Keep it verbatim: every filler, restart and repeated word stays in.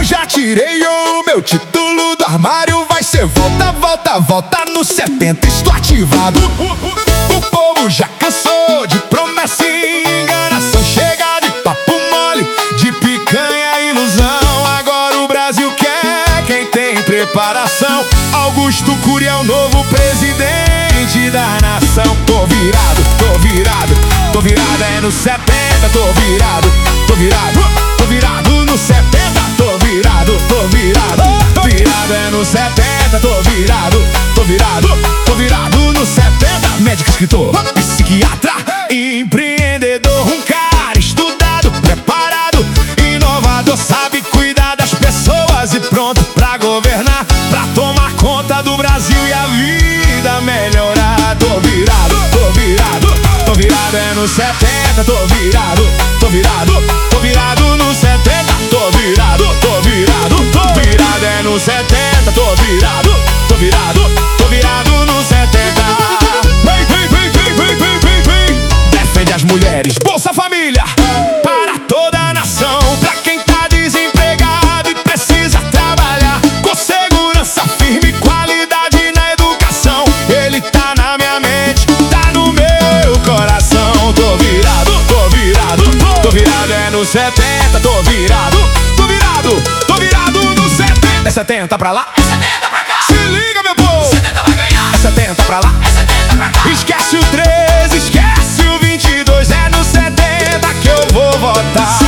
já tirei o meu título do armário. Vai ser volta, volta, volta no setenta, estou ativado. O povo já cansou de promessa e enganação. Chega de papo mole, de picanha e ilusão. Agora o Brasil quer quem tem preparação. Augusto Cury é o novo presidente da nação. Tô virado, tô virado, tô virado é no setenta. Tô virado, tô virado, tô virado no setenta. Tô virado, tô virado, tô virado é no setenta. Tô virado, tô virado, tô virado no setenta. Médico, escritor, psiquiatra, empreendedor, um cara estudado, preparado, inovador, sabe cuidar das pessoas e pronto pra governar, pra tomar conta do Brasil e a vida melhorar. Tô virado, tô virado, tô virado é no setenta. Tô virado, tô virado, tô virado no setenta. Tô virado, tô virado, tô virado é no setenta. Tô virado, tô virado, tô virado no setenta. Vem, vem, vem, vem, vem, vem, vem, vem. Defende as mulheres, Bolsa Família para toda a nação. Pra quem tá desempregado e precisa trabalhar, com segurança firme e qualidade na educação. Ele tá na minha mente, tá no meu coração. Tô virado, tô virado, tô virado é no setenta. Tô virado, tô virado, tô virado no setenta. É setenta pra lá, é setenta pra cá. Se liga, meu povo, setenta vai ganhar. É setenta pra lá, é setenta pra cá. Esquece o treze, esquece o vinte e dois. É no setenta que eu vou votar.